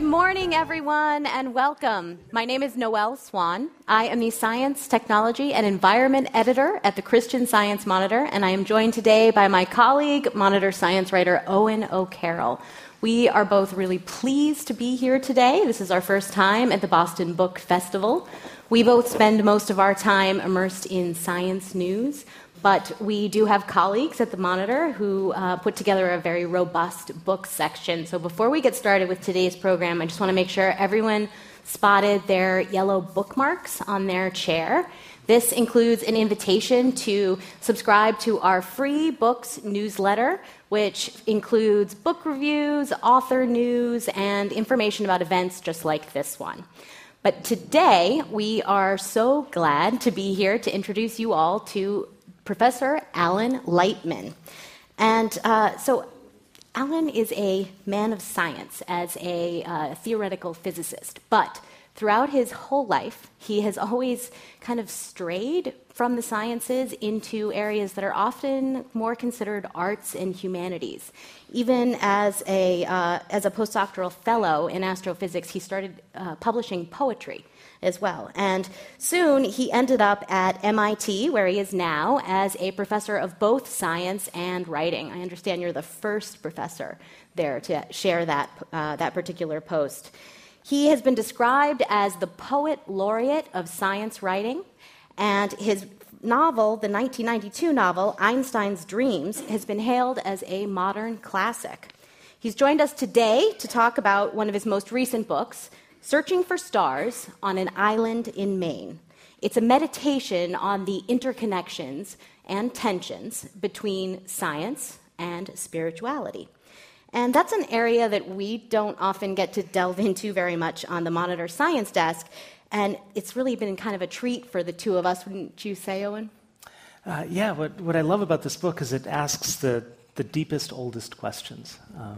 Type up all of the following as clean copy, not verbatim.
morning, everyone, and welcome. My name is Noelle Swan. I am the Science, Technology, and Environment Editor at the Christian Science Monitor, and I am joined today by my colleague, Monitor science writer Owen O'Carroll. We are both really pleased to be here today. This is our first time at the Boston Book Festival. We both spend most of our time immersed in science news, but we do have colleagues at the Monitor who put together a very robust book section. So before we get started with today's program, I just want to make sure everyone spotted their yellow bookmarks on their chair. This includes an invitation to subscribe to our free books newsletter, which includes book reviews, author news, and information about events just like this one. But today, we are so glad to be here to introduce you all to Professor Alan Lightman. And so Alan is a man of science as a theoretical physicist, but throughout his whole life, he has always kind of strayed from the sciences into areas that are often more considered arts and humanities. Even as a postdoctoral fellow in astrophysics, he started publishing poetry as well. And soon he ended up at MIT, where he is now, as a professor of both science and writing. I understand you're the first professor there to share that particular post. He has been described as the poet laureate of science writing, and his novel, the 1992 novel, Einstein's Dreams, has been hailed as a modern classic. He's joined us today to talk about one of his most recent books, Searching for Stars on an Island in Maine. It's a meditation on the interconnections and tensions between science and spirituality. And that's an area that we don't often get to delve into very much on the Monitor Science Desk, and it's really been kind of a treat for the two of us, wouldn't you say, Owen? Yeah, what I love about this book is it asks the deepest, oldest questions.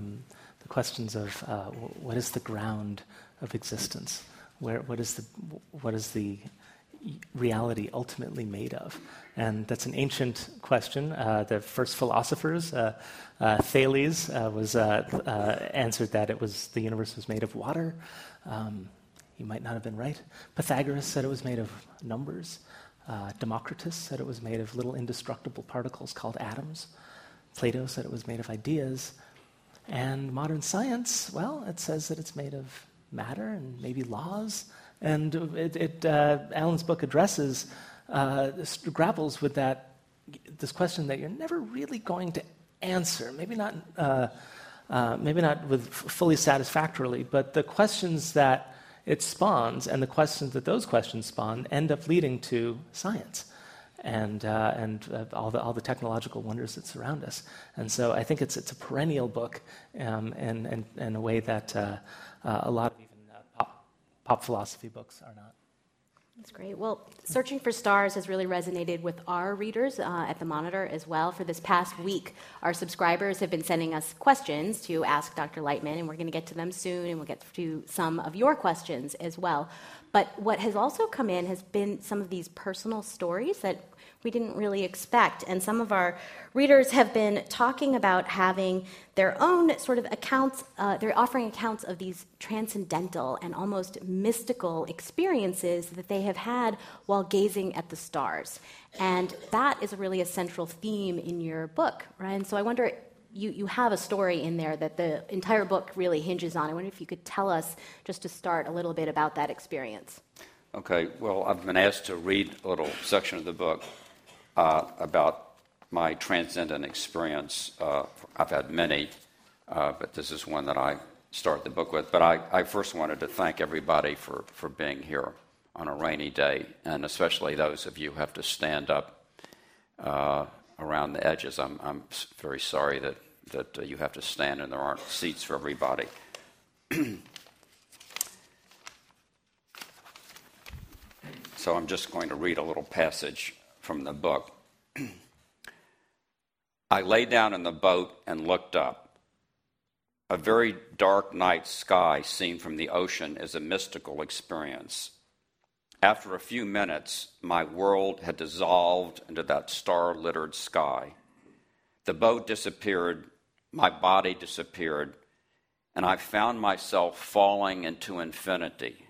The questions of what is the ground of existence? What is the reality ultimately made of? And that's an ancient question. The first philosophers, Thales, answered that the universe was made of water. He might not have been right. Pythagoras said it was made of numbers. Democritus said it was made of little indestructible particles called atoms. Plato said it was made of ideas. And modern science, well, it says that it's made of matter and maybe laws. And Alan's book grapples with this question that you're never really going to answer. Maybe not with fully satisfactorily, but the questions that it spawns and the questions that those questions spawn end up leading to science and all the technological wonders that surround us. And so I think it's a perennial book in a way that a lot of even pop philosophy books are not. That's great. Well, Searching for Stars has really resonated with our readers at the Monitor as well. For this past week, our subscribers have been sending us questions to ask Dr. Lightman, and we're going to get to them soon, and we'll get to some of your questions as well. But what has also come in has been some of these personal stories that we didn't really expect. And some of our readers have been talking about having their own sort of accounts. They're offering accounts of these transcendental and almost mystical experiences that they have had while gazing at the stars. And that is really a central theme in your book, right? And so I wonder, you have a story in there that the entire book really hinges on. I wonder if you could tell us, just to start, a little bit about that experience. Okay, well, I've been asked to read a little section of the book about my transcendent experience. I've had many, but this is one that I start the book with. But I first wanted to thank everybody for being here on a rainy day, and especially those of you who have to stand up around the edges. I'm very sorry that you have to stand and there aren't seats for everybody. So I'm just going to read a little passage from the book. I lay down in the boat and looked up. A very dark night sky seen from the ocean is a mystical experience. After a few minutes, my world had dissolved into that star-littered sky. The boat disappeared, my body disappeared, and I found myself falling into infinity.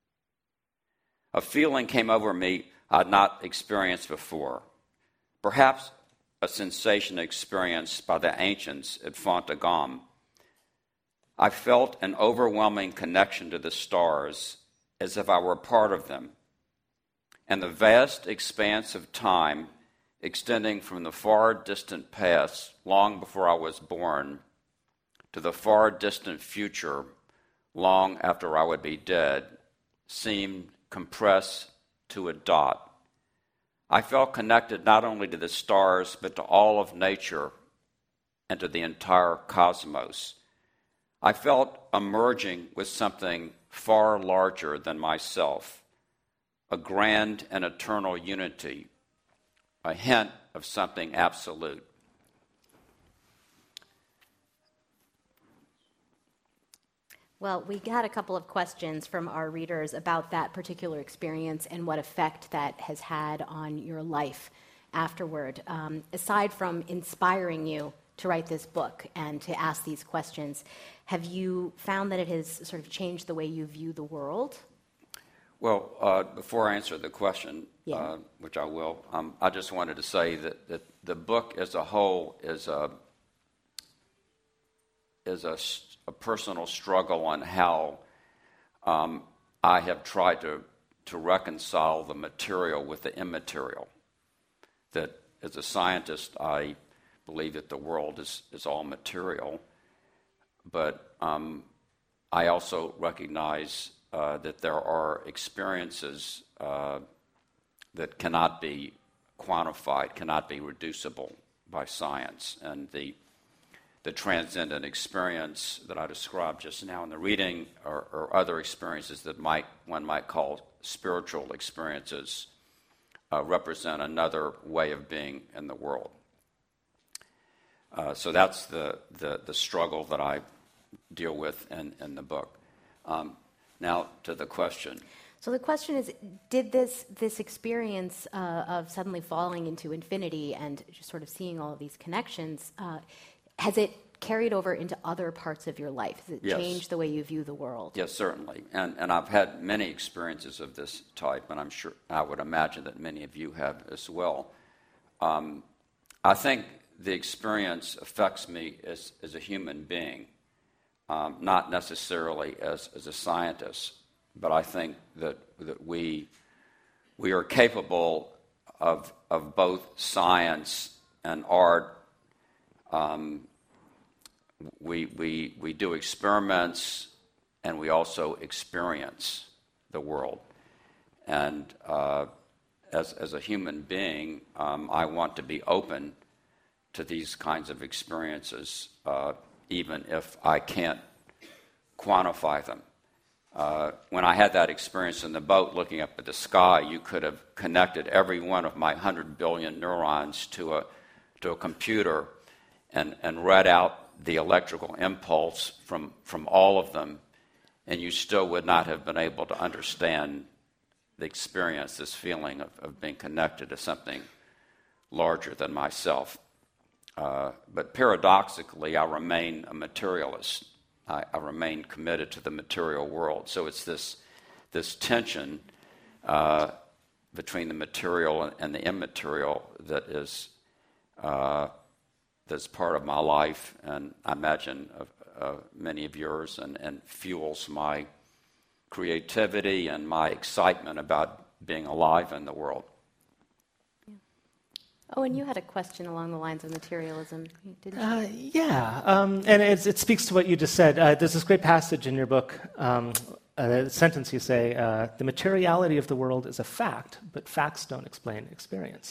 A feeling came over me I'd not experienced before, perhaps a sensation experienced by the ancients at Fontainebleau. I felt an overwhelming connection to the stars, as if I were part of them, and the vast expanse of time extending from the far distant past, long before I was born, to the far distant future, long after I would be dead, seemed compressed to a dot. I felt connected not only to the stars, but to all of nature and to the entire cosmos. I felt emerging with something far larger than myself, a grand and eternal unity, a hint of something absolute. Well, we got a couple of questions from our readers about that particular experience and what effect that has had on your life afterward. Aside from inspiring you to write this book and to ask these questions, have you found that it has sort of changed the way you view the world? Well, before I answer the question, which I will, I just wanted to say that the book as a whole is a personal struggle on how I have tried to reconcile the material with the immaterial. That as a scientist, I believe that the world is all material, but I also recognize that there are experiences that cannot be quantified, cannot be reducible by science, and the transcendent experience that I described just now in the reading, or other experiences that one might call spiritual experiences, represent another way of being in the world. So that's the struggle that I deal with in the book. Now to the question. So the question is, did this experience of suddenly falling into infinity and just sort of seeing all of these connections, has it carried over into other parts of your life? Has it changed the way you view the world? Yes, certainly. And I've had many experiences of this type, and I would imagine that many of you have as well. I think the experience affects me as a human being, not necessarily as a scientist, but I think that we are capable of both science and art. We do experiments, and we also experience the world. And as a human being, I want to be open to these kinds of experiences, even if I can't quantify them. When I had that experience in the boat looking up at the sky, you could have connected every one of my 100 billion neurons to a computer and read out the electrical impulse from all of them, and you still would not have been able to understand the experience, this feeling of being connected to something larger than myself. But paradoxically, I remain a materialist. I remain committed to the material world. So it's this tension between the material and the immaterial that is that's part of my life, and I imagine many of yours, and fuels my creativity and my excitement about being alive in the world. Oh, and you had a question along the lines of materialism, didn't you? And it speaks to what you just said. There's this great passage in your book, a sentence you say, the materiality of the world is a fact, but facts don't explain experience.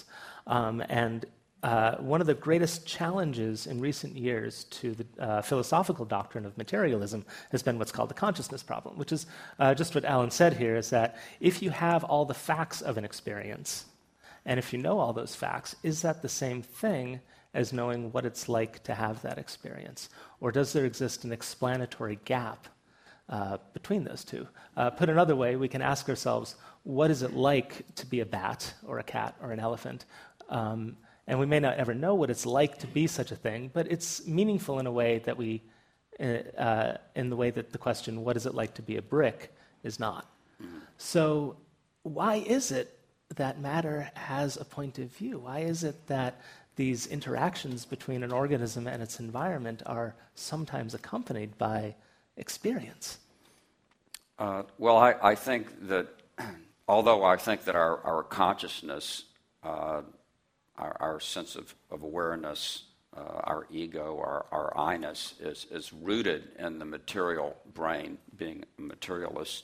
One of the greatest challenges in recent years to the philosophical doctrine of materialism has been what's called the consciousness problem, which is just what Alan said here, is that if you have all the facts of an experience, and if you know all those facts, is that the same thing as knowing what it's like to have that experience? Or does there exist an explanatory gap between those two? Put another way, we can ask ourselves, what is it like to be a bat or a cat or an elephant? And we may not ever know what it's like to be such a thing, but it's meaningful in a way that we in the way that the question, what is it like to be a brick, is not. So why is it that matter has a point of view? Why is it that these interactions between an organism and its environment are sometimes accompanied by experience? Well, I think that, although I think that our consciousness, our sense of awareness, our ego, our I-ness is rooted in the material brain, being a materialist.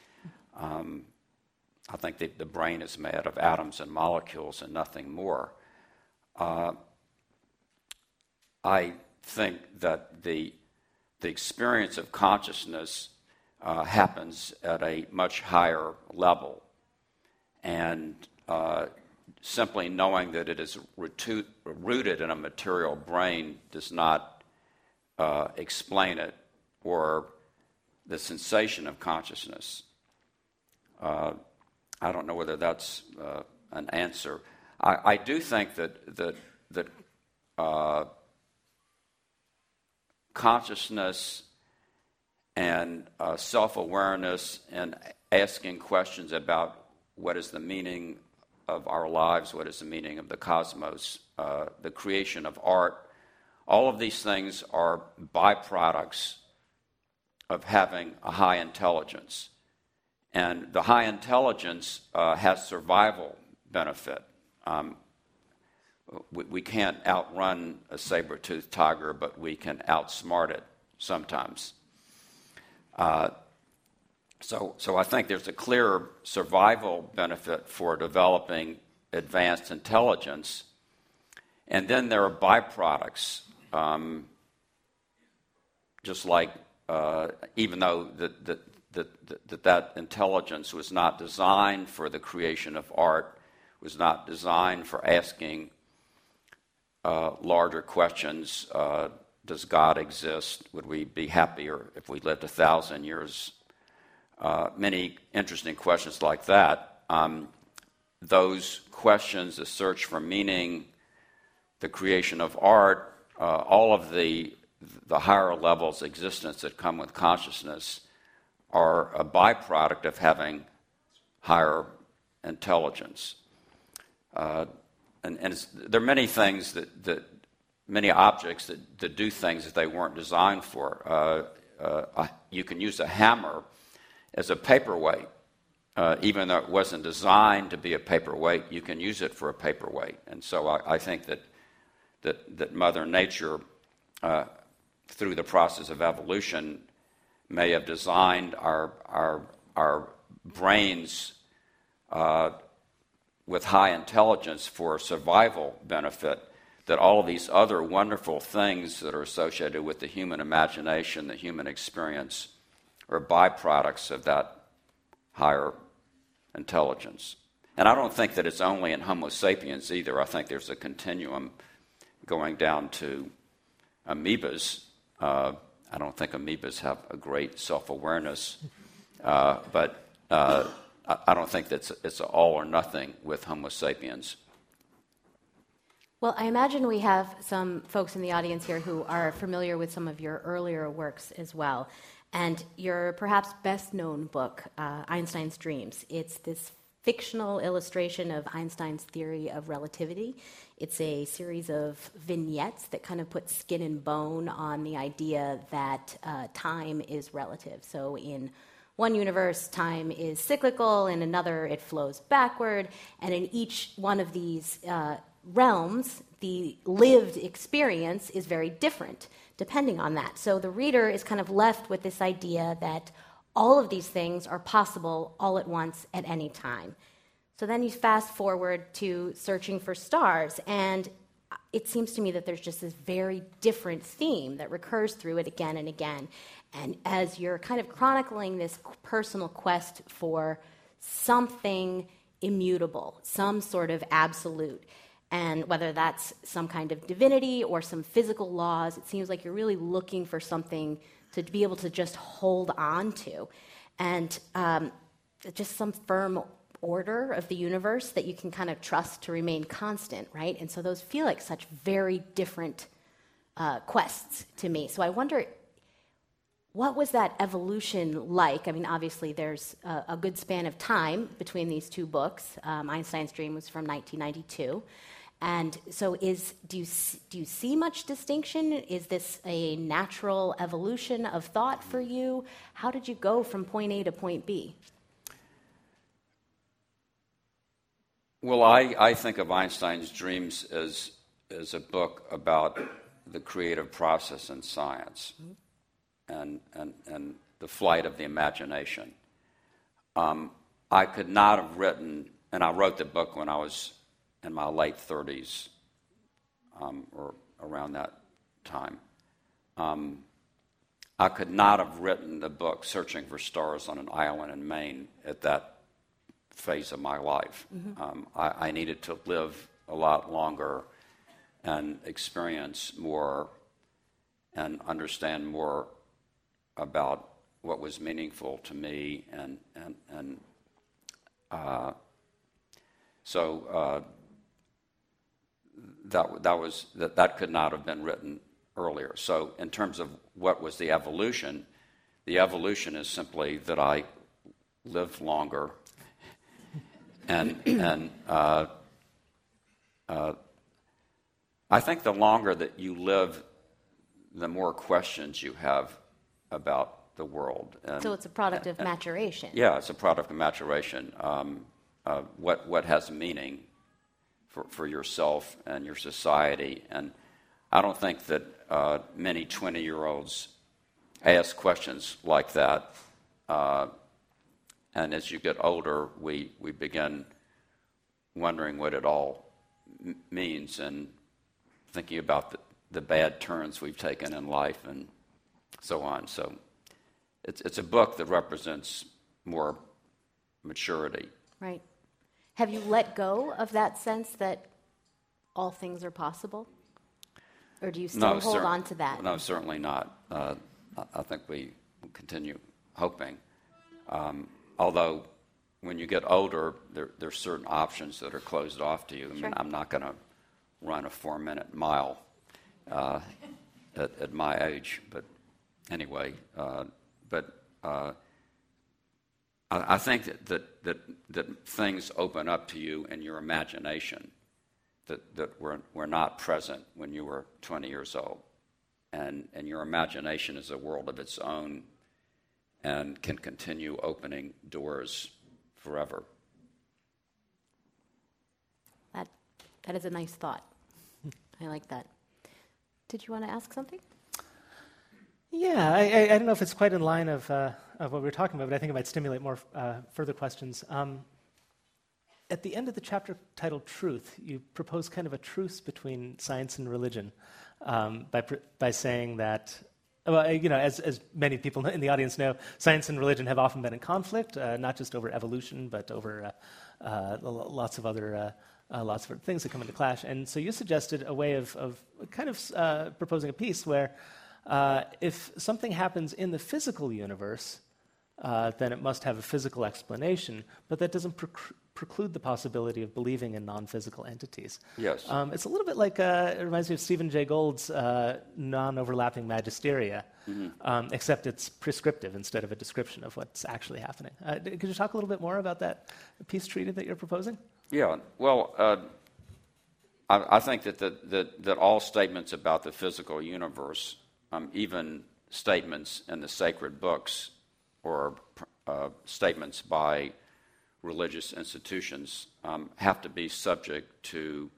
I think that the brain is made of atoms and molecules and nothing more. I think that the experience of consciousness happens at a much higher level, and simply knowing that it is rooted in a material brain does not explain it or the sensation of consciousness. I don't know whether that's an answer. I do think that consciousness and self-awareness and asking questions about what is the meaning of our lives, what is the meaning of the cosmos, the creation of art, all of these things are byproducts of having a high intelligence. And the high intelligence has survival benefit. We can't outrun a saber-toothed tiger, but we can outsmart it sometimes. So I think there's a clear survival benefit for developing advanced intelligence. And then there are byproducts, just like even though that intelligence was not designed for the creation of art, was not designed for asking larger questions. Does God exist? Would we be happier if we lived 1,000 years? Many interesting questions like that. Those questions, the search for meaning, the creation of art, all of the higher levels of existence that come with consciousness are a byproduct of having higher intelligence. And there are many things that many objects that do things that they weren't designed for. You can use a hammer as a paperweight. Even though it wasn't designed to be a paperweight, you can use it for a paperweight. And so I think that Mother Nature, through the process of evolution, may have designed our brains with high intelligence for survival benefit, that all of these other wonderful things that are associated with the human imagination, the human experience, are byproducts of that higher intelligence. And I don't think that it's only in Homo sapiens either. I think there's a continuum going down to amoebas. I don't think amoebas have a great self-awareness, but I don't think that it's all or nothing with Homo sapiens. Well, I imagine we have some folks in the audience here who are familiar with some of your earlier works as well. And your perhaps best-known book, Einstein's Dreams, it's this fictional illustration of Einstein's theory of relativity. It's a series of vignettes that kind of put skin and bone on the idea that time is relative. So in one universe, time is cyclical, in another, it flows backward, and in each one of these realms, the lived experience is very different depending on that. So the reader is kind of left with this idea that all of these things are possible all at once at any time. So then you fast forward to Searching for Stars, and it seems to me that there's just this very different theme that recurs through it again and again. And as you're kind of chronicling this personal quest for something immutable, some sort of absolute, and whether that's some kind of divinity or some physical laws, it seems like you're really looking for something to be able to just hold on to. And just some firm order of the universe that you can kind of trust to remain constant, right? And so those feel like such very different quests to me. So I wonder what was that evolution like? I mean, obviously, there's a good span of time between these two books. Einstein's Dream was from 1992. And so do you see much distinction? Is this a natural evolution of thought for you? How did you go from point A to point B? Well, I think of Einstein's Dreams as a book about the creative process in science. Mm-hmm. And the flight of the imagination. I could not have written, and I wrote the book when I was in my late 30s, or around that time. I could not have written the book Searching for Stars on an Island in Maine at that phase of my life. Mm-hmm. I needed to live a lot longer and experience more and understand more about what was meaningful to me, so that could not have been written earlier. So, in terms of what was the evolution is simply that I lived longer, and I think the longer that you live, the more questions you have about the world. So it's a product of maturation. Yeah, it's a product of maturation. What has meaning for yourself and your society. And I don't think that many 20-year-olds ask questions like that. And as you get older, we begin wondering what it all means and thinking about the bad turns we've taken in life and so on. So it's a book that represents more maturity. Right. Have you let go of that sense that all things are possible? Or do you still hold on to that? No, certainly not. I think we will continue hoping. Although when you get older, there's certain options that are closed off to you. I mean, I'm not going to run a 4-minute mile at my age, but anyway, I think that things open up to you in your imagination that were not present when you were 20 years old, and your imagination is a world of its own, and can continue opening doors forever. That is a nice thought. I like that. Did you want to ask something? Yeah, I don't know if it's quite in line of what we were talking about, but I think it might stimulate more further questions. At the end of the chapter titled Truth, you propose kind of a truce between science and religion by saying that, well, as many people in the audience know, science and religion have often been in conflict, not just over evolution, but over lots of other things that come into clash. And so you suggested a way of kind of proposing a piece where if something happens in the physical universe, then it must have a physical explanation, but that doesn't preclude the possibility of believing in non-physical entities. Yes. It's a little bit like, it reminds me of Stephen Jay Gould's non-overlapping magisteria, mm-hmm. Except it's prescriptive instead of a description of what's actually happening. Could you talk a little bit more about that peace treaty that you're proposing? Yeah, well, I think that all statements about the physical universe, even statements in the sacred books or statements by religious institutions, have to be subject to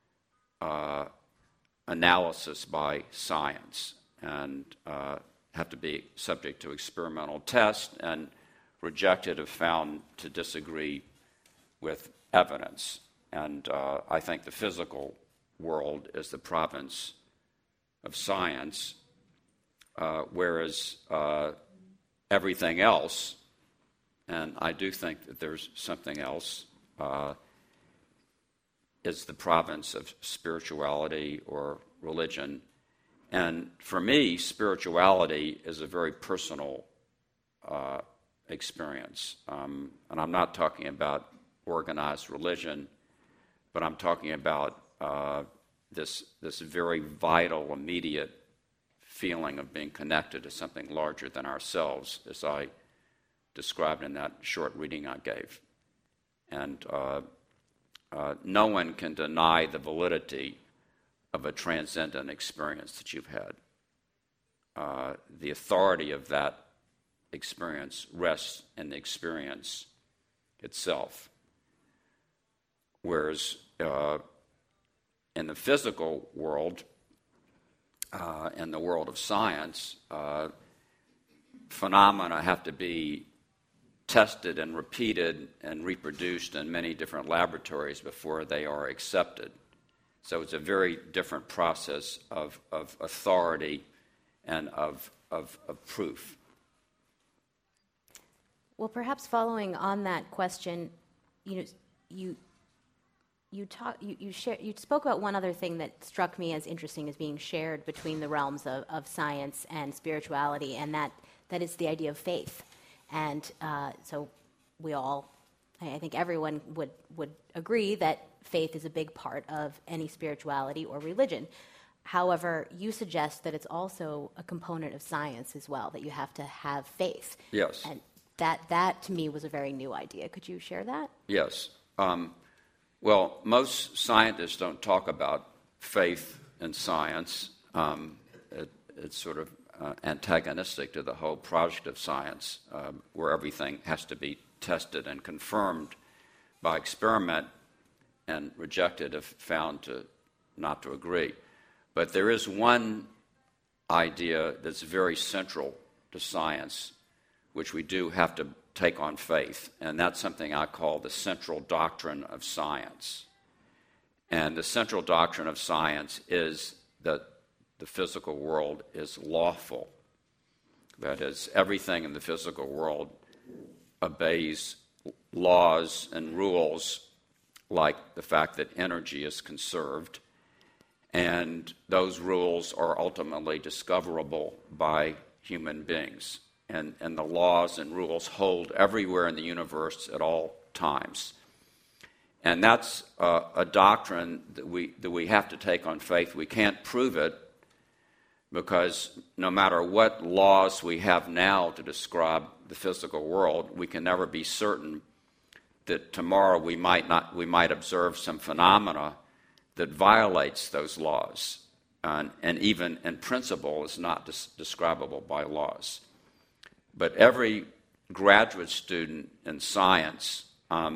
analysis by science and have to be subject to experimental tests and rejected if found to disagree with evidence. And I think the physical world is the province of science, whereas everything else, and I do think that there's something else, is the province of spirituality or religion. And for me, spirituality is a very personal experience. And I'm not talking about organized religion, but I'm talking about this very vital, immediate feeling of being connected to something larger than ourselves, as I described in that short reading I gave. And no one can deny the validity of a transcendent experience that you've had. The authority of that experience rests in the experience itself. Whereas in the physical world, in the world of science, phenomena have to be tested and repeated and reproduced in many different laboratories before they are accepted. So it's a very different process of authority and of proof. Well, perhaps following on that question, you spoke about one other thing that struck me as interesting as being shared between the realms of science and spirituality, and that is the idea of faith. And so we all, I think everyone would agree that faith is a big part of any spirituality or religion. However, you suggest that it's also a component of science as well, that you have to have faith. Yes. And that to me was a very new idea. Could you share that? Yes. Well, most scientists don't talk about faith in science. It's sort of antagonistic to the whole project of science, where everything has to be tested and confirmed by experiment and rejected if found not to agree. But there is one idea that's very central to science, which we do have to take on faith, and that's something I call the central doctrine of science. And the central doctrine of science is that the physical world is lawful. That is, everything in the physical world obeys laws and rules, like the fact that energy is conserved, and those rules are ultimately discoverable by human beings. And the laws and rules hold everywhere in the universe at all times. And that's a doctrine that we have to take on faith. We can't prove it, because no matter what laws we have now to describe the physical world, we can never be certain that tomorrow we might observe some phenomena that violates those laws, and even in principle is not describable by laws. But every graduate student in science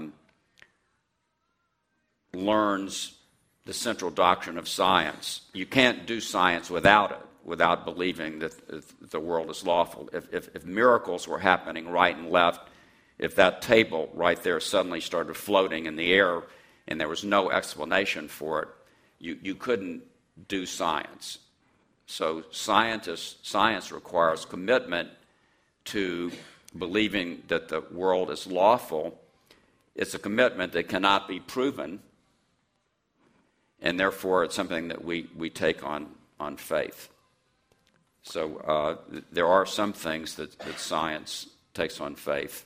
learns the central doctrine of science. You can't do science without it, without believing that the world is lawful. If miracles were happening right and left, if that table right there suddenly started floating in the air and there was no explanation for it, you couldn't do science. So science requires commitment to believing that the world is lawful. It's a commitment that cannot be proven, and therefore it's something that we take on faith. So there are some things that science takes on faith.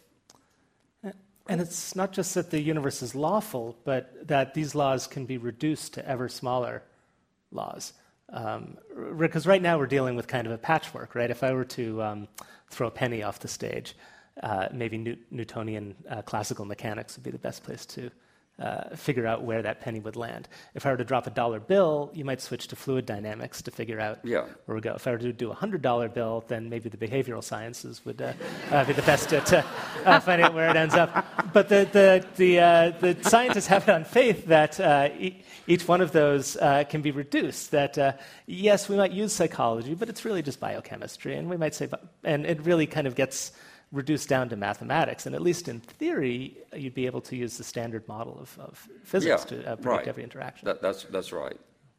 And it's not just that the universe is lawful, but that these laws can be reduced to ever smaller laws. Because right now we're dealing with kind of a patchwork, right? If I were to throw a penny off the stage, maybe Newtonian classical mechanics would be the best place to figure out where that penny would land. If I were to drop a $1 bill, you might switch to fluid dynamics to figure out where we go. If I were to do a $100 bill, then maybe the behavioral sciences would be the best to find out where it ends up. But the scientists have it on faith that each one of those can be reduced. That yes, we might use psychology, but it's really just biochemistry, and we might say, and it really kind of gets reduced down to mathematics, and at least in theory, you'd be able to use the standard model of physics to predict every interaction. That's right.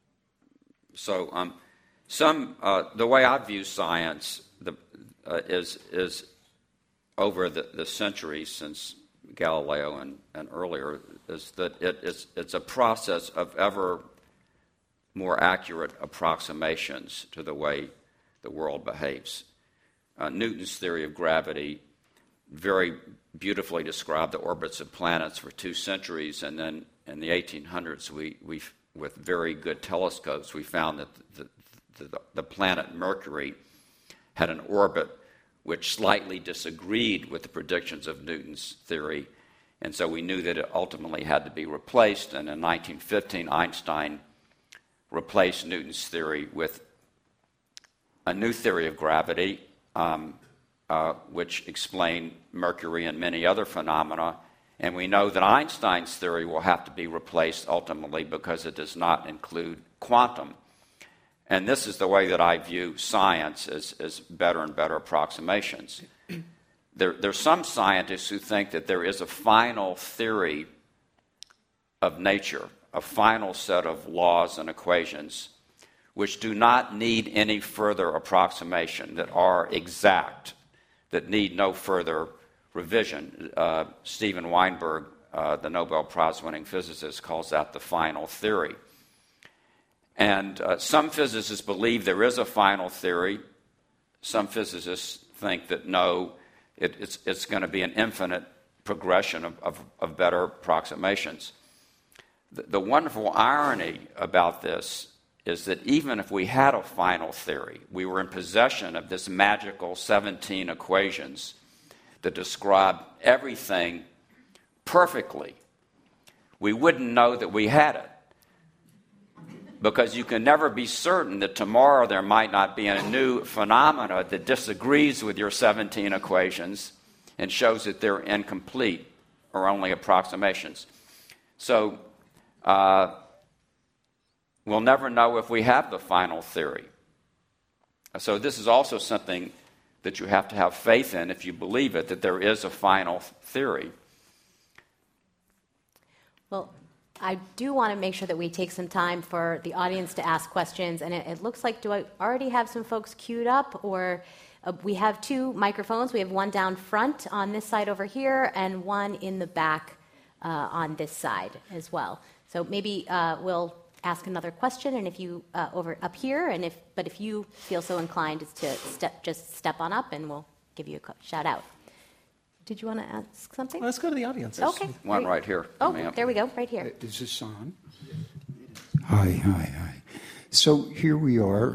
So, the way I view science is over the centuries since Galileo and earlier, is that it's a process of ever more accurate approximations to the way the world behaves. Newton's theory of gravity very beautifully described the orbits of planets for 2 centuries, and then in the 1800s, we with very good telescopes, we found that the planet Mercury had an orbit which slightly disagreed with the predictions of Newton's theory, and so we knew that it ultimately had to be replaced. And in 1915, Einstein replaced Newton's theory with a new theory of gravity, which explained Mercury and many other phenomena. And we know that Einstein's theory will have to be replaced ultimately because it does not include quantum. And this is the way that I view science, as better and better approximations. There's some scientists who think that there is a final theory of nature, a final set of laws and equations which do not need any further approximation, that are exact, that need no further revision. Steven Weinberg, the Nobel Prize-winning physicist, calls that the final theory. And some physicists believe there is a final theory. Some physicists think that no, it's going to be an infinite progression of better approximations. The wonderful irony about this is that even if we had a final theory, we were in possession of this magical 17 equations that describe everything perfectly, we wouldn't know that we had it. Because you can never be certain that tomorrow there might not be a new phenomena that disagrees with your 17 equations and shows that they're incomplete or only approximations. So we'll never know if we have the final theory. So this is also something that you have to have faith in if you believe it, that there is a final theory. Well, I do want to make sure that we take some time for the audience to ask questions. And it looks like, do I already have some folks queued up? Or we have two microphones. We have one down front on this side over here and one in the back on this side as well. So maybe we'll ask another question, and if you over up here, and if you feel so inclined, is to step on up, and we'll give you a shout out. Did you want to ask something? Well, let's go to the audience. Okay. One right here. Oh, there we go, right here. Is this on? Hi. So here we are.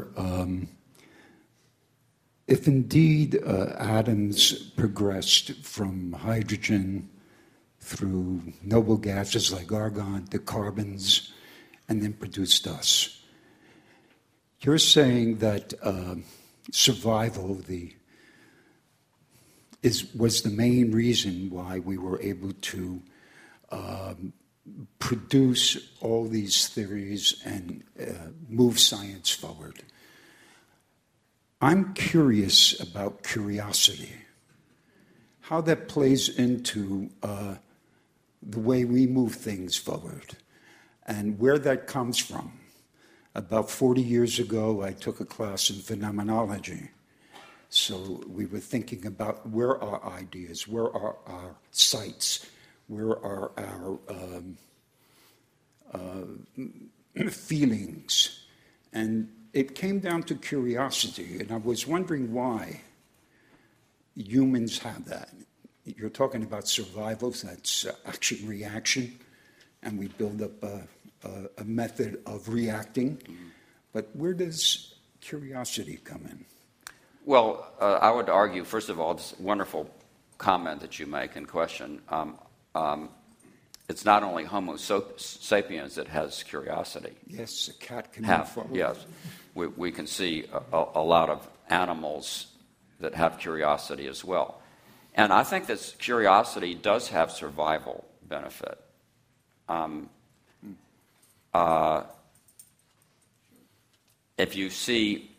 If indeed atoms progressed from hydrogen through noble gases like argon to carbons and then produced us, you're saying that survival was the main reason why we were able to produce all these theories and move science forward. I'm curious about curiosity, how that plays into the way we move things forward, and where that comes from. About 40 years ago, I took a class in phenomenology. So we were thinking about where are ideas, where are our sights, where are our feelings. And it came down to curiosity, and I was wondering why humans have that. You're talking about survival, that's action-reaction, and we build up a method of reacting. But where does curiosity come in? Well, I would argue, first of all, it's a wonderful comment that you make and question. It's not only Homo sapiens that has curiosity. Yes, a cat can move forward. Yes, we can see a lot of animals that have curiosity as well. And I think that curiosity does have survival benefit. If you see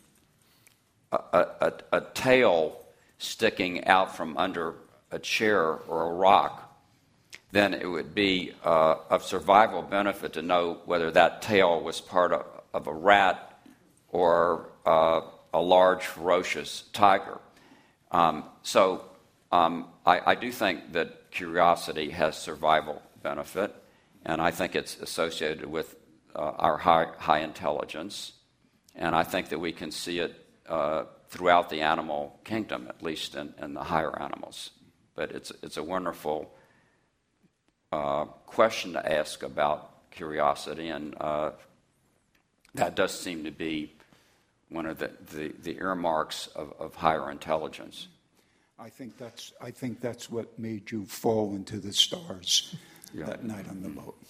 a tail sticking out from under a chair or a rock, then it would be of survival benefit to know whether that tail was part of a rat or a large, ferocious tiger. So I do think that curiosity has survival benefit, and I think it's associated with our high intelligence, and I think that we can see it throughout the animal kingdom, at least in the higher animals. But it's a wonderful question to ask about curiosity, and that does seem to be one of the earmarks of higher intelligence. I think that's what made you fall into the stars that night on the boat.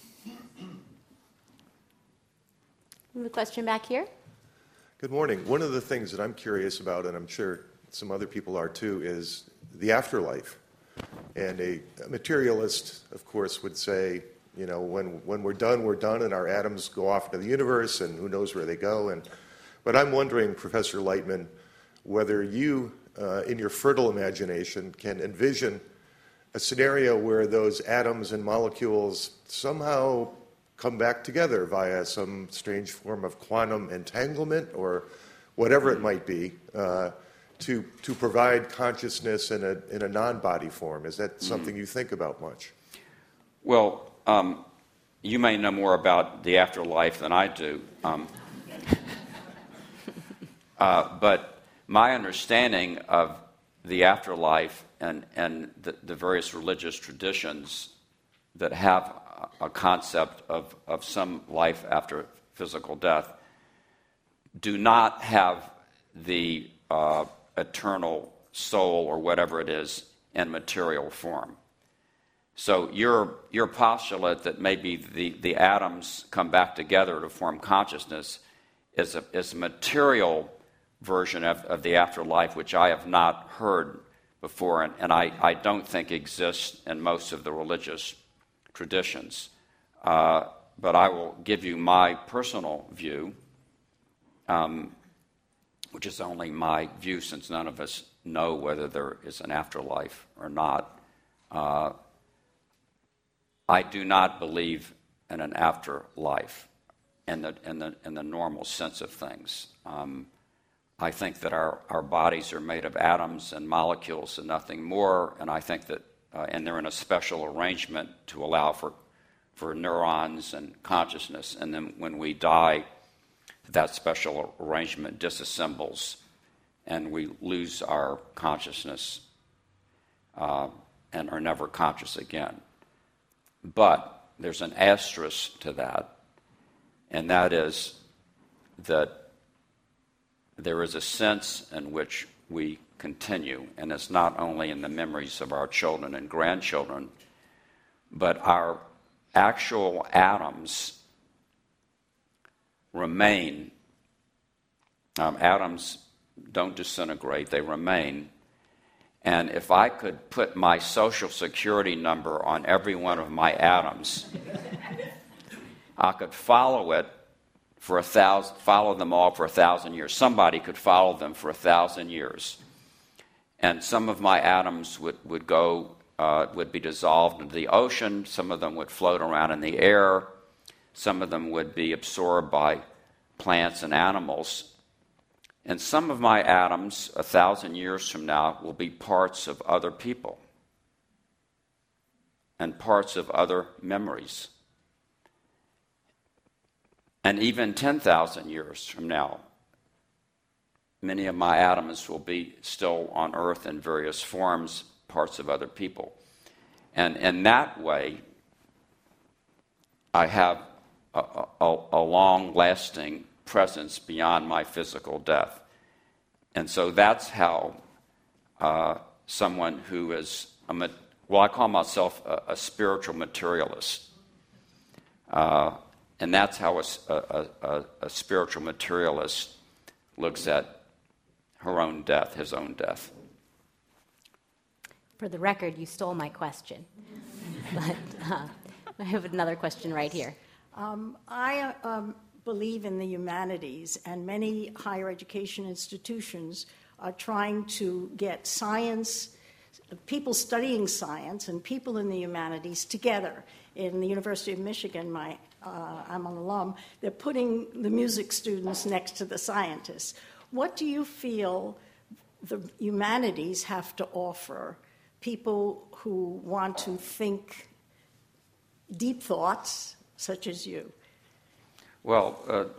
We have a question back here. Good morning. One of the things that I'm curious about, and I'm sure some other people are too, is the afterlife. And a materialist, of course, would say, you know, when we're done, and our atoms go off into the universe, and who knows where they go. But I'm wondering, Professor Lightman, whether you, in your fertile imagination, can envision a scenario where those atoms and molecules somehow come back together via some strange form of quantum entanglement or whatever it might be, to provide consciousness in a non-body form. Is that something you think about much? Well, you may know more about the afterlife than I do. But my understanding of the afterlife and the various religious traditions that have a concept of some life after physical death do not have the eternal soul or whatever it is in material form. So your postulate that maybe the atoms come back together to form consciousness is a material version of the afterlife, which I have not heard before, and I don't think exists in most of the religious traditions. But I will give you my personal view, which is only my view since none of us know whether there is an afterlife or not. I do not believe in an afterlife in the normal sense of things. I think that our bodies are made of atoms and molecules and nothing more, and I think that and they're in a special arrangement to allow for neurons and consciousness, and then when we die, that special arrangement disassembles and we lose our consciousness and are never conscious again. But there's an asterisk to that, and that is that there is a sense in which we continue, and it's not only in the memories of our children and grandchildren, but our actual atoms remain. Atoms don't disintegrate, they remain. And if I could put my social security number on every one of my atoms, I could follow it follow them all for 1,000 years. Somebody could follow them for 1,000 years. And some of my atoms would be dissolved into the ocean. Some of them would float around in the air. Some of them would be absorbed by plants and animals. And some of my atoms, 1,000 years from now, will be parts of other people and parts of other memories. And even 10,000 years from now, many of my atoms will be still on Earth in various forms, parts of other people. And in that way, I have a long-lasting presence beyond my physical death. And so that's how someone who is, I call myself a spiritual materialist. And that's how a spiritual materialist looks at her own death, his own death. For the record, you stole my question. But I have another question right here. I believe in the humanities, and many higher education institutions are trying to get science, people studying science and people in the humanities together. In the University of Michigan, I'm an alum, they're putting the music students next to the scientists. What do you feel the humanities have to offer people who want to think deep thoughts, such as you? Well,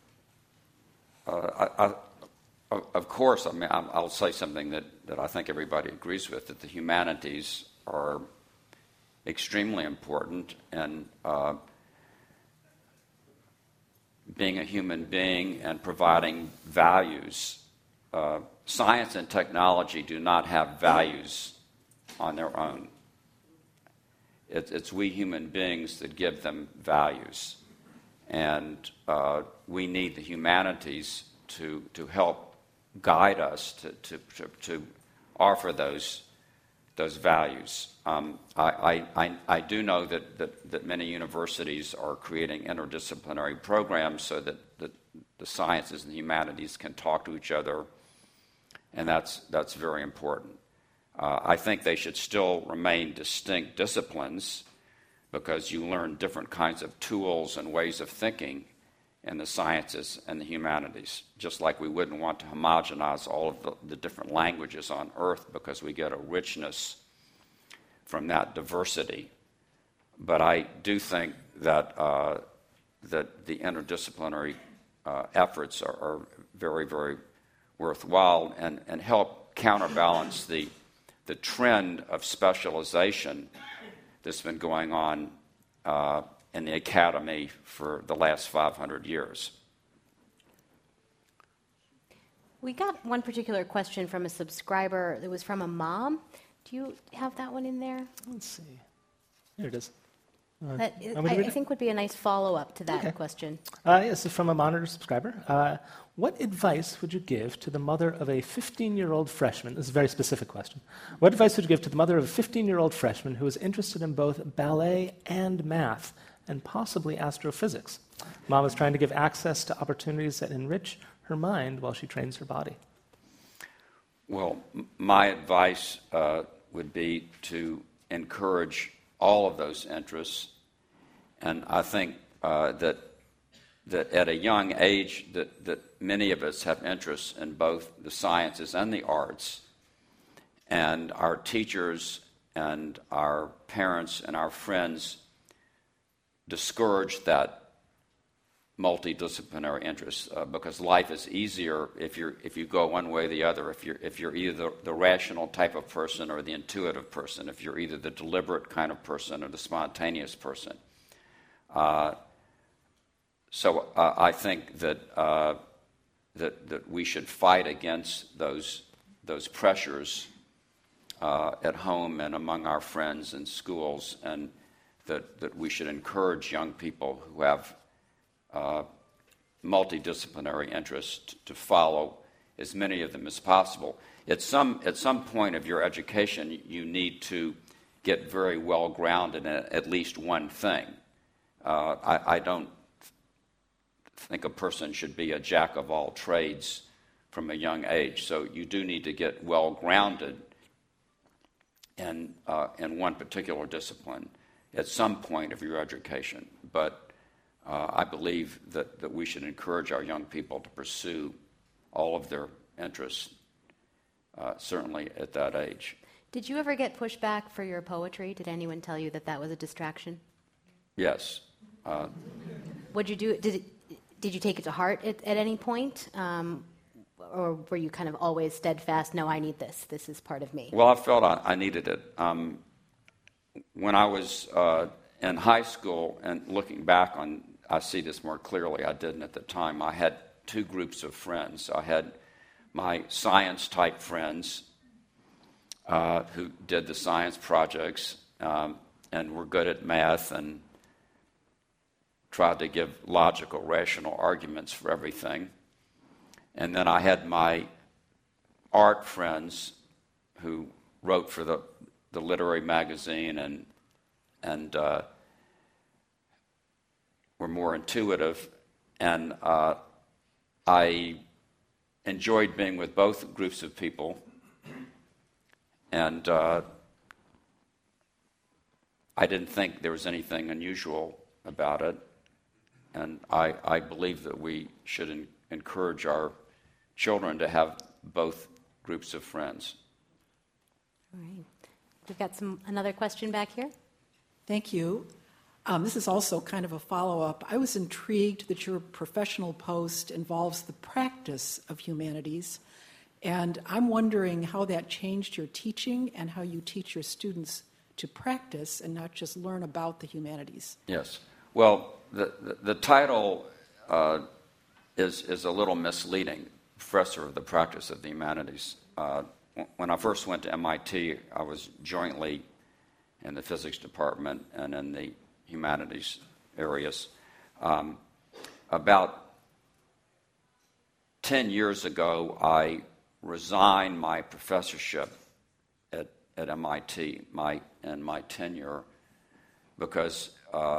of course, I'll say something that I think everybody agrees with, that the humanities are extremely important, and being a human being and providing values. Science and technology do not have values on their own. It's we human beings that give them values. And we need the humanities to help guide us to offer those values. I do know that many universities are creating interdisciplinary programs so that the sciences and the humanities can talk to each other, and that's very important. I think they should still remain distinct disciplines because you learn different kinds of tools and ways of thinking in the sciences and the humanities, just like we wouldn't want to homogenize all of the different languages on Earth because we get a richness from that diversity. But I do think that that the interdisciplinary efforts are very, very worthwhile and help counterbalance the trend of specialization that's been going on in the academy for the last 500 years. We got one particular question from a subscriber that was from a mom. Do you have that one in there? Let's see. Here it is. That I think would be a nice follow-up to that question. Yes, it's from a Monitor subscriber. What advice would you give to the mother of a 15-year-old freshman? This is a very specific question. What advice would you give to the mother of a 15-year-old freshman who is interested in both ballet and math, and possibly astrophysics? Mom is trying to give access to opportunities that enrich her mind while she trains her body. Well, my advice would be to encourage all of those interests, and I think that at a young age that many of us have interests in both the sciences and the arts, and our teachers and our parents and our friends discourage that multidisciplinary interest because life is easier if you go one way or the other. If you're either the rational type of person or the intuitive person, if you're either the deliberate kind of person or the spontaneous person. So I think that we should fight against those pressures at home and among our friends and schools, and that we should encourage young people who have multidisciplinary interests to follow as many of them as possible. At some point of your education, you need to get very well grounded in at least one thing. I don't think a person should be a jack of all trades from a young age. So you do need to get well grounded in one particular discipline at some point of your education. But I believe that we should encourage our young people to pursue all of their interests, certainly at that age. Did you ever get pushback for your poetry? Did anyone tell you that was a distraction? Yes. What'd you do? Did you take it to heart at any point? Or were you kind of always steadfast, no, I need this. This is part of me? Well, I felt I needed it. When I was in high school, and looking back I see this more clearly, I didn't at the time. I had two groups of friends. I had my science-type friends who did the science projects and were good at math and tried to give logical, rational arguments for everything. And then I had my art friends who wrote for the literary magazine and were more intuitive, and I enjoyed being with both groups of people, and I didn't think there was anything unusual about it, and I believe that we should encourage our children to have both groups of friends. All right. We've got another question back here. Thank you. This is also kind of a follow-up. I was intrigued that your professional post involves the practice of humanities, and I'm wondering how that changed your teaching and how you teach your students to practice and not just learn about the humanities. Yes. Well, the title is a little misleading. Professor of the practice of the humanities. When I first went to MIT, I was jointly in the physics department and in the humanities areas. About 10 years ago, I resigned my professorship at MIT, my tenure, because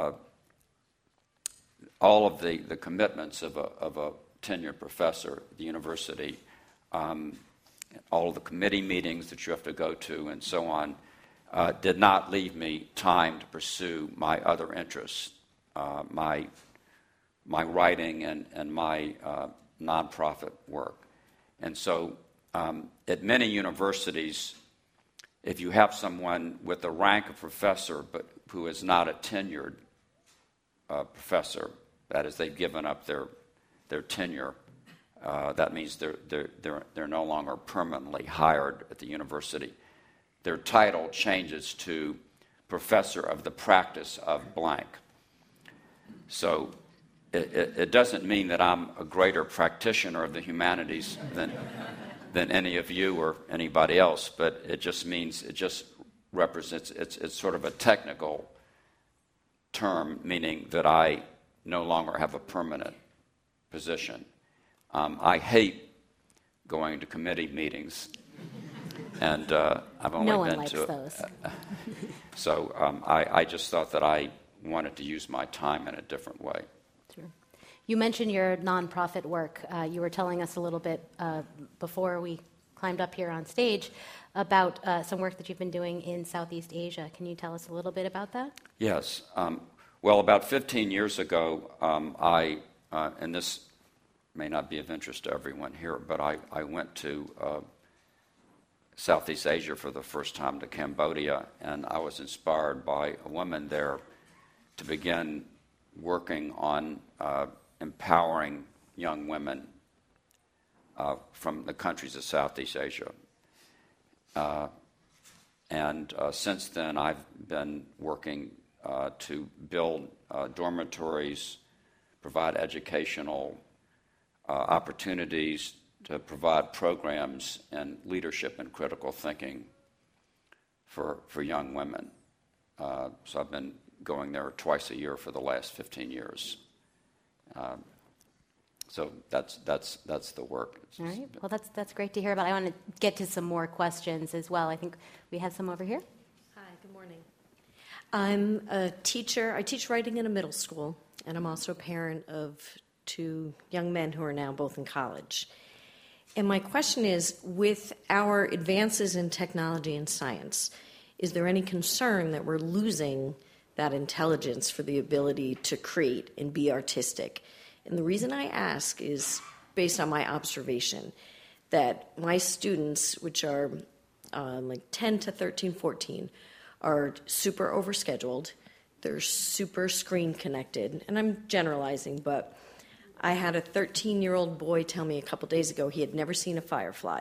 all of the commitments of a tenured professor at the university, all of the committee meetings that you have to go to and so on, did not leave me time to pursue my other interests, my writing and my nonprofit work. And so at many universities, if you have someone with the rank of professor but who is not a tenured professor, that is, they've given up their tenure, that means they're no longer permanently hired at the university. Their title changes to professor of the practice of blank. So it doesn't mean that I'm a greater practitioner of the humanities than any of you or anybody else, but it just means, it just represents, it's sort of a technical term, meaning that I no longer have a permanent position. I hate going to committee meetings, and I've only been to those. So I just thought that I wanted to use my time in a different way. Sure. You mentioned your nonprofit work. You were telling us a little bit before we climbed up here on stage about some work that you've been doing in Southeast Asia. Can you tell us a little bit about that? Yes. Well, about 15 years ago, and this may not be of interest to everyone here, but I went to Southeast Asia for the first time, to Cambodia, and I was inspired by a woman there to begin working on empowering young women from the countries of Southeast Asia. And since then, I've been working to build dormitories, provide educational opportunities, to provide programs and leadership and critical thinking for young women. So I've been going there twice a year for the last 15 years. So that's the work. All right. Well, that's great to hear about. I want to get to some more questions as well. I think we have some over here. Hi, good morning. I'm a teacher. I teach writing in a middle school, and I'm also a parent of 2 young men who are now both in college. And my question is, with our advances in technology and science, is there any concern that we're losing that intelligence for the ability to create and be artistic? And the reason I ask is based on my observation that my students, which are like 10 to 13, 14, are super overscheduled. They're super screen connected. And I'm generalizing, but I had a 13-year-old boy tell me a couple days ago he had never seen a firefly.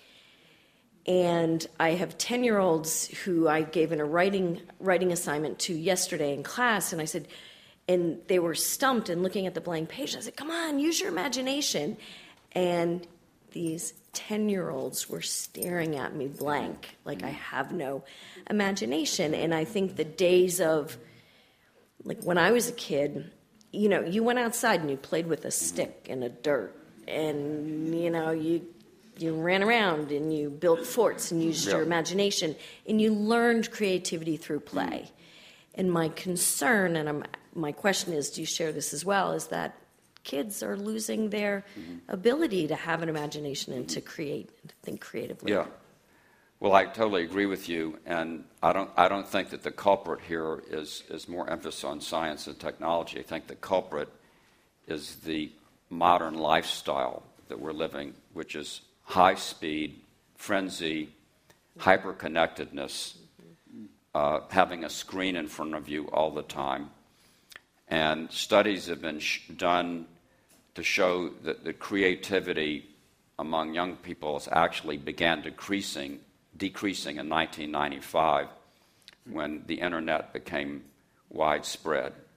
And I have 10-year-olds who I gave a writing assignment to yesterday in class, and I said, and they were stumped and looking at the blank page. I said, come on, use your imagination. And these 10-year-olds were staring at me blank, like I have no imagination. And I think the days of, like when I was a kid, you know, you went outside and you played with a stick in the dirt, and, you know, you ran around and you built forts and used your imagination, and you learned creativity through play. And my concern, and my question is, do you share this as well, is that kids are losing their ability to have an imagination and to create, and to think creatively. Yeah. Well, I totally agree with you, and I don't think that the culprit here is more emphasis on science and technology. I think the culprit is the modern lifestyle that we're living, which is high speed, frenzy, hyper-connectedness, having a screen in front of you all the time. And studies have been done to show that the creativity among young people has actually began decreasing in 1995 when the internet became widespread.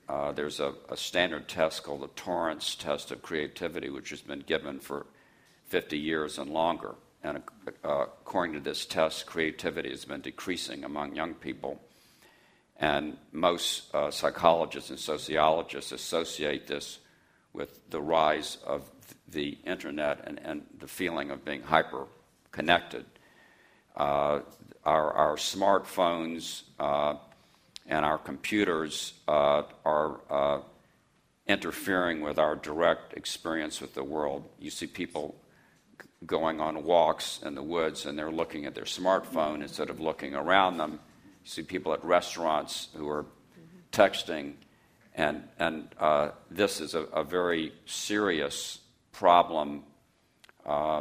there's a standard test called the Torrance test of creativity, which has been given for 50 years and longer. And according to this test, creativity has been decreasing among young people. And most psychologists and sociologists associate this with the rise of the internet and the feeling of being hyper-connected. Our smartphones and our computers are interfering with our direct experience with the world. You see people going on walks in the woods and they're looking at their smartphone instead of looking around them. You see people at restaurants who are texting, and this is a very serious problem. I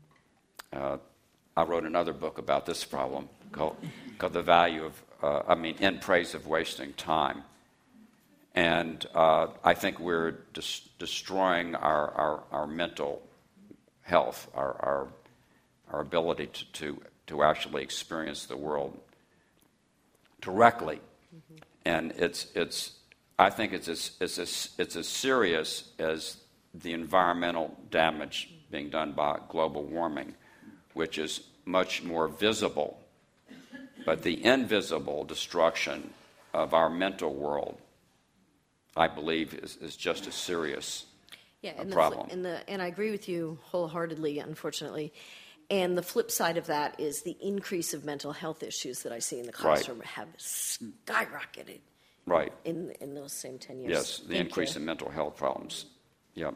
wrote another book about this problem called The Value of, In Praise of Wasting Time. And I think we're destroying our mental health, our ability to actually experience the world directly. Mm-hmm. And I think it's as serious as the environmental damage being done by global warming, which is much more visible. But the invisible destruction of our mental world, I believe, is just as serious a problem. And I agree with you wholeheartedly, unfortunately. And the flip side of that is the increase of mental health issues that I see in the classroom have skyrocketed. Right. In those same 10 years. Yes, the increase in mental health problems. Yep.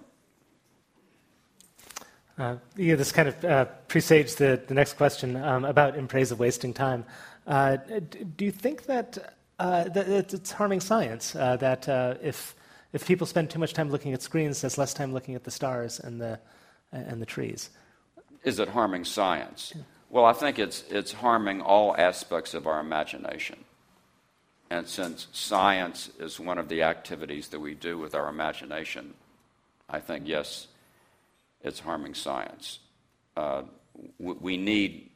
This kind of presaged the next question about In Praise of Wasting Time. Do you think that it's harming science, that if people spend too much time looking at screens, there's less time looking at the stars and the trees? Is it harming science? Yeah. Well, I think it's harming all aspects of our imagination. And since science is one of the activities that we do with our imagination, I think, yes, it's harming science. We need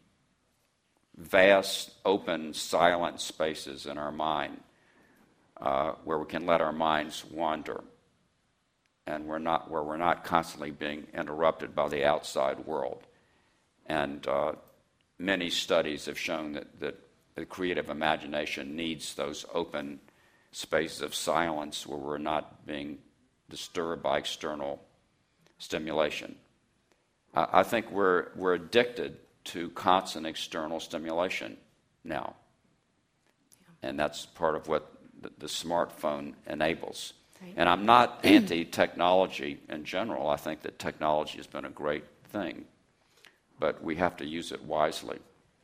vast, open, silent spaces in our mind where we can let our minds wander, and where we're not constantly being interrupted by the outside world. And many studies have shown that the creative imagination needs those open spaces of silence where we're not being disturbed by external stimulation. I think we're addicted to constant external stimulation now. Yeah. And that's part of what the smartphone enables. Right. And I'm not anti-technology in general. I think that technology has been a great thing, but we have to use it wisely.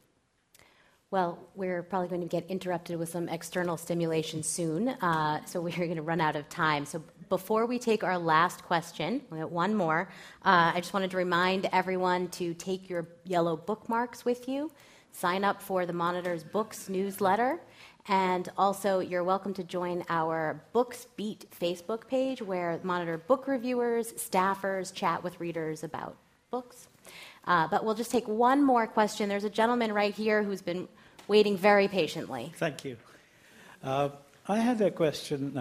Well, we're probably going to get interrupted with some external stimulation soon, so we're going to run out of time. So before we take our last question, we have one more. I just wanted to remind everyone to take your yellow bookmarks with you, sign up for the Monitor's Books newsletter, and also you're welcome to join our Books Beat Facebook page where Monitor book reviewers, staffers chat with readers about books. But we'll just take one more question. There's a gentleman right here who's been waiting very patiently. Thank you. I had a question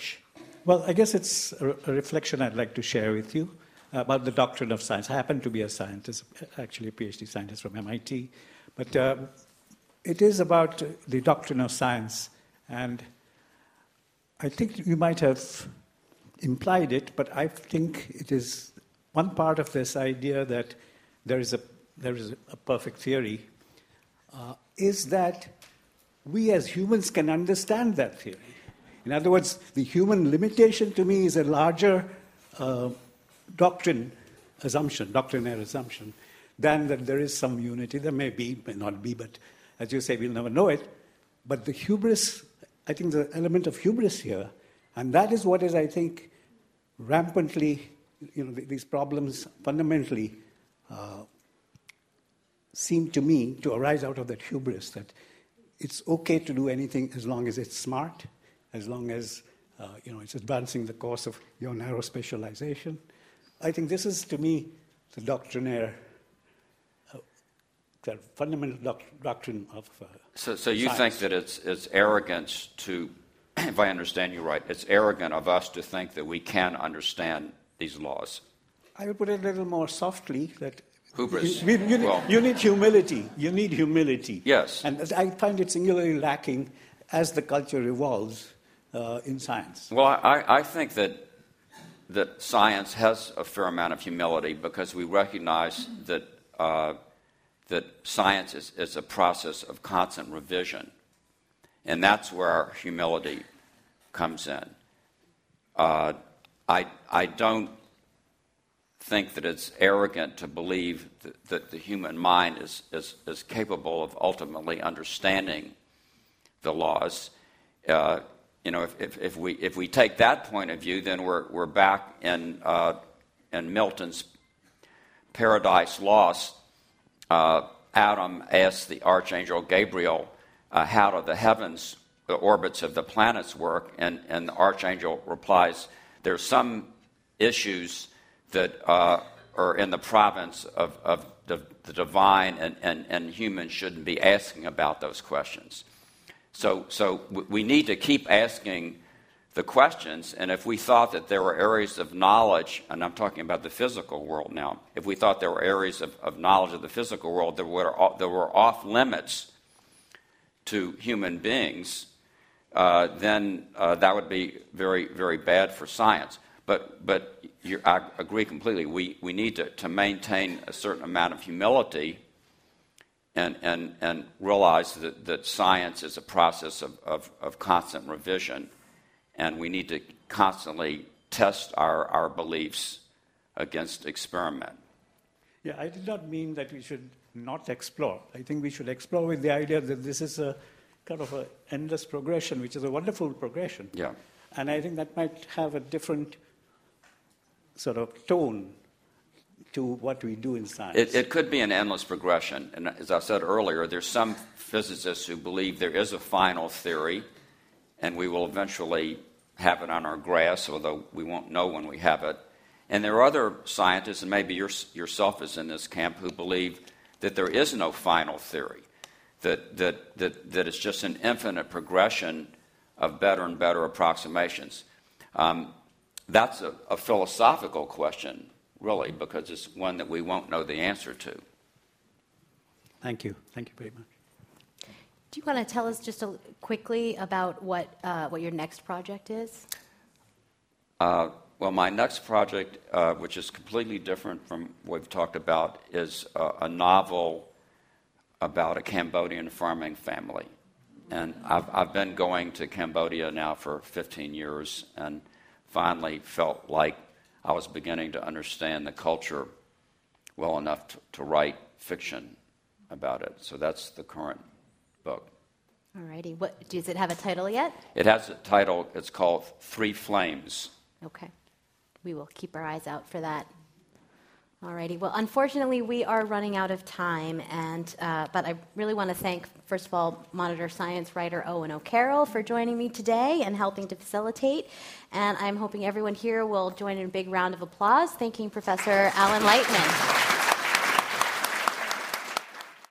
I guess it's a reflection I'd like to share with you about the doctrine of science. I happen to be a scientist, actually a PhD scientist from MIT, but it is about the doctrine of science, and I think you might have implied it, but I think it is one part of this idea that there is a perfect theory, is that we as humans can understand that theory. In other words, the human limitation to me is a larger doctrinaire assumption, than that there is some unity. There may be, may not be, but as you say, we'll never know it. But the hubris, I think the element of hubris here, and that is what is, I think, rampantly, these problems fundamentally seem to me to arise out of that hubris, that it's okay to do anything as long as it's smart, as long as it's advancing the cause of your narrow specialization. I think this is, to me, the doctrinaire, the fundamental doctrine of So you think that it's arrogance to if I understand you right, it's arrogant of us to think that we can understand these laws. I would put it a little more softly that Hubris. You need humility. You need humility. Yes. And I find it singularly lacking as the culture evolves in science. Well, I think that science has a fair amount of humility because we recognize that science is a process of constant revision. And that's where our humility comes in. I don't think that it's arrogant to believe that the human mind is capable of ultimately understanding the laws. If we take that point of view, then we're back in Milton's Paradise Lost. Adam asked the archangel Gabriel, how do the orbits of the planets work? And the archangel replies, there's some issues that are in the province of the divine, and humans shouldn't be asking about those questions. So we need to keep asking the questions, and if we thought that there were areas of knowledge, and I'm talking about the physical world now, if we thought there were areas of knowledge of the physical world that were off limits to human beings, then that would be very, very bad for science. But I agree completely. We need to maintain a certain amount of humility and realize that science is a process of constant revision, and we need to constantly test our beliefs against experiment. Yeah, I did not mean that we should not explore. I think we should explore with the idea that this is a kind of an endless progression, which is a wonderful progression. Yeah. And I think that might have a different sort of tone to what we do in science. It could be an endless progression. And as I said earlier, there's some physicists who believe there is a final theory, and we will eventually have it on our grasp, although we won't know when we have it. And there are other scientists, and maybe yourself is in this camp, who believe that there is no final theory, that it's just an infinite progression of better and better approximations. That's a philosophical question, really, because it's one that we won't know the answer to. Thank you. Thank you very much. Do you want to tell us just quickly about what your next project is? Well, my next project, which is completely different from what we've talked about, is a novel about a Cambodian farming family. And I've been going to Cambodia now for 15 years and finally felt like I was beginning to understand the culture well enough to write fiction about it. So that's the current book. All righty. Does it have a title yet? It has a title. It's called Three Flames. Okay. We will keep our eyes out for that. All righty. Well, unfortunately, we are running out of time, but I really want to thank, first of all, Monitor Science writer Owen O'Carroll for joining me today and helping to facilitate. And I'm hoping everyone here will join in a big round of applause, thanking Professor Alan Lightman.